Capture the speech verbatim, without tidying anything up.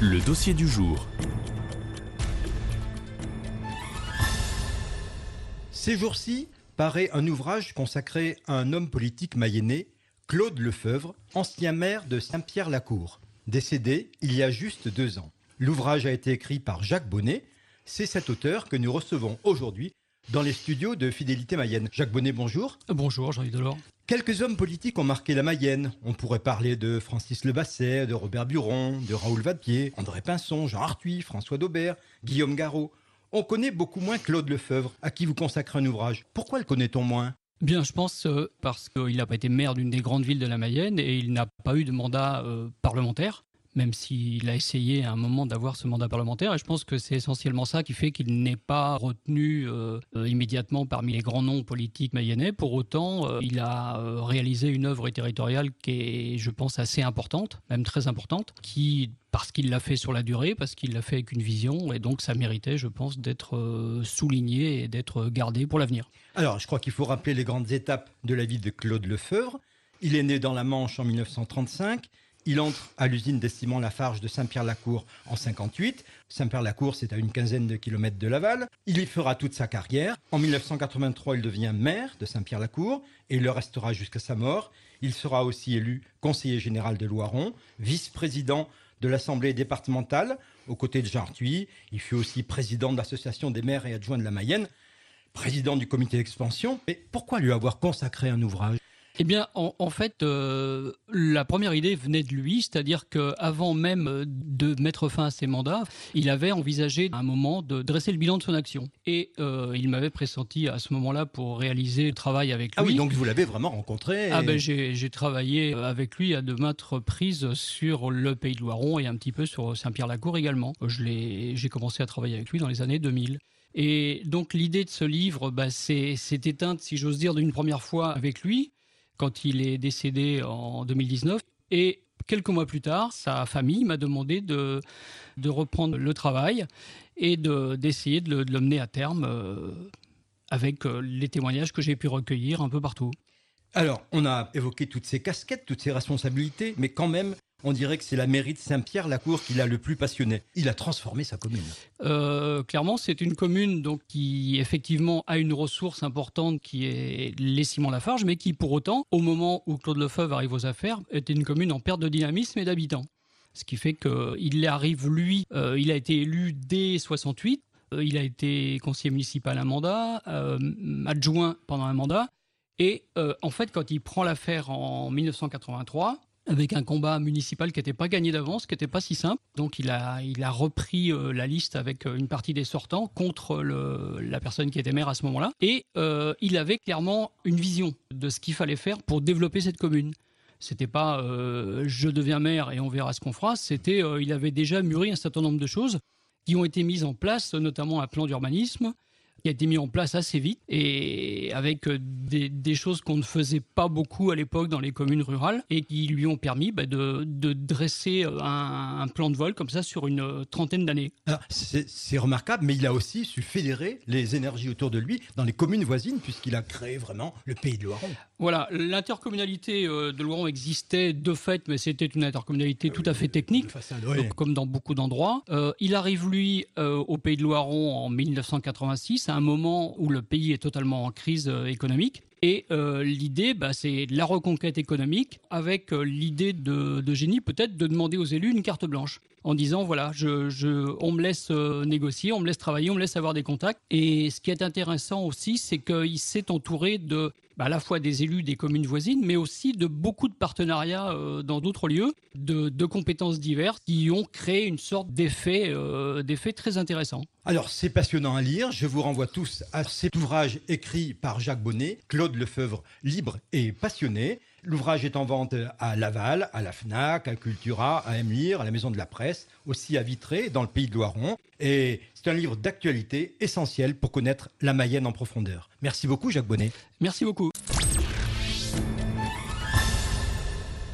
Le dossier du jour. Ces jours-ci, paraît un ouvrage consacré à un homme politique mayennais, Claude Lefebvre, ancien maire de Saint-Pierre-la-Cour, décédé il y a juste deux ans. L'ouvrage a été écrit par Jacques Bonnet. C'est cet auteur que nous recevons aujourd'hui dans les studios de Fidélité Mayenne. Jacques Bonnet, bonjour. Bonjour, Jean-Yves Delors. Quelques hommes politiques ont marqué la Mayenne. On pourrait parler de Francis Lebasset, de Robert Buron, de Raoul Vadepied, André Pinson, Jean Arthuis, François Daubert, Guillaume Garot. On connaît beaucoup moins Claude Lefebvre, à qui vous consacrez un ouvrage. Pourquoi le connaît-on moins ? Bien, je pense euh, parce qu'il n'a pas été maire d'une des grandes villes de la Mayenne et il n'a pas eu de mandat euh, parlementaire, même s'il a essayé à un moment d'avoir ce mandat parlementaire. Et je pense que c'est essentiellement ça qui fait qu'il n'est pas retenu euh, euh, immédiatement parmi les grands noms politiques mayennais. Pour autant, euh, il a euh, réalisé une œuvre territoriale qui est, je pense, assez importante, même très importante, qui, parce qu'il l'a fait sur la durée, parce qu'il l'a fait avec une vision, et donc ça méritait, je pense, d'être euh, souligné et d'être gardé pour l'avenir. Alors, je crois qu'il faut rappeler les grandes étapes de la vie de Claude Lefebvre. Il est né dans la Manche en mille neuf cent trente-cinq. Il entre à l'usine des ciments Lafarge de Saint-Pierre-la-Cour en cinquante-huit. Saint-Pierre-la-Cour, c'est à une quinzaine de kilomètres de Laval. Il y fera toute sa carrière. En mille neuf cent quatre-vingt-trois, il devient maire de Saint-Pierre-la-Cour et il le restera jusqu'à sa mort. Il sera aussi élu conseiller général de Loiron, vice-président de l'Assemblée départementale aux côtés de Jean Arthuis. Il fut aussi président de l'Association des maires et adjoints de la Mayenne, président du comité d'expansion. Mais pourquoi lui avoir consacré un ouvrage ? Eh bien, en, en fait, euh, la première idée venait de lui, c'est-à-dire qu'avant même de mettre fin à ses mandats, il avait envisagé à un moment de dresser le bilan de son action. Et euh, il m'avait pressenti à ce moment-là pour réaliser le travail avec lui. Ah oui, donc vous l'avez vraiment rencontré et... Ah ben j'ai, j'ai travaillé avec lui à de maintes reprises sur le Pays de Loiron et un petit peu sur Saint-Pierre-la-Cour également. Je l'ai, j'ai commencé à travailler avec lui dans les années deux mille. Et donc l'idée de ce livre, bah, c'est, c'est éteinte, si j'ose dire, d'une première fois avec lui, quand il est décédé en deux mille dix-neuf. Et quelques mois plus tard, sa famille m'a demandé de, de reprendre le travail et de, d'essayer de le, de le mener à terme euh, avec euh, les témoignages que j'ai pu recueillir un peu partout. Alors, on a évoqué toutes ces casquettes, toutes ces responsabilités, mais quand même, on dirait que c'est la mairie de Saint-Pierre-la-Cour qui l'a le plus passionné. Il a transformé sa commune. Euh, clairement, c'est une commune donc, qui, effectivement, a une ressource importante qui est les ciments Lafarge, mais qui, pour autant, au moment où Claude Lefebvre arrive aux affaires, était une commune en perte de dynamisme et d'habitants. Ce qui fait qu'il arrive, lui, euh, il a été élu dès soixante-huit, euh, il a été conseiller municipal un mandat, euh, adjoint pendant un mandat, et euh, en fait, quand il prend l'affaire en mille neuf cent quatre-vingt-trois, avec un combat municipal qui n'était pas gagné d'avance, qui n'était pas si simple. Donc il a, il a repris euh, la liste avec une partie des sortants contre le, la personne qui était maire à ce moment-là. Et euh, il avait clairement une vision de ce qu'il fallait faire pour développer cette commune. C'était pas euh, je deviens maire et on verra ce qu'on fera. C'était euh, il avait déjà mûri un certain nombre de choses qui ont été mises en place, notamment un plan d'urbanisme qui a été mis en place assez vite et avec des, des choses qu'on ne faisait pas beaucoup à l'époque dans les communes rurales et qui lui ont permis bah, de, de dresser un, un plan de vol comme ça sur une trentaine d'années. Alors, c'est, c'est remarquable, mais il a aussi su fédérer les énergies autour de lui dans les communes voisines puisqu'il a créé vraiment le Pays de Loiron. Voilà, l'intercommunalité de Loiron existait de fait, mais c'était une intercommunalité tout à fait technique, Façade, oui. donc, comme dans beaucoup d'endroits. Euh, il arrive, lui, euh, au Pays de Loiron en mille neuf cent quatre-vingt-six, à un moment où le pays est totalement en crise euh, économique. Et euh, l'idée, bah, c'est la reconquête économique avec euh, l'idée de, de génie peut-être de demander aux élus une carte blanche en disant voilà, je, je, on me laisse euh, négocier, on me laisse travailler, on me laisse avoir des contacts. Et ce qui est intéressant aussi, c'est qu'il s'est entouré de bah, à la fois des élus des communes voisines, mais aussi de beaucoup de partenariats euh, dans d'autres lieux, de, de compétences diverses qui ont créé une sorte d'effet, euh, d'effet très intéressant. Alors, c'est passionnant à lire. Je vous renvoie tous à cet ouvrage écrit par Jacques Bonnet, Claude Lefebvre, libre et passionné. L'ouvrage est en vente à Laval, à la FNAC, à Cultura, à Emlire, à la Maison de la Presse, aussi à Vitré, dans le Pays de Loiron. Et c'est un livre d'actualité essentiel pour connaître la Mayenne en profondeur. Merci beaucoup, Jacques Bonnet. Merci beaucoup.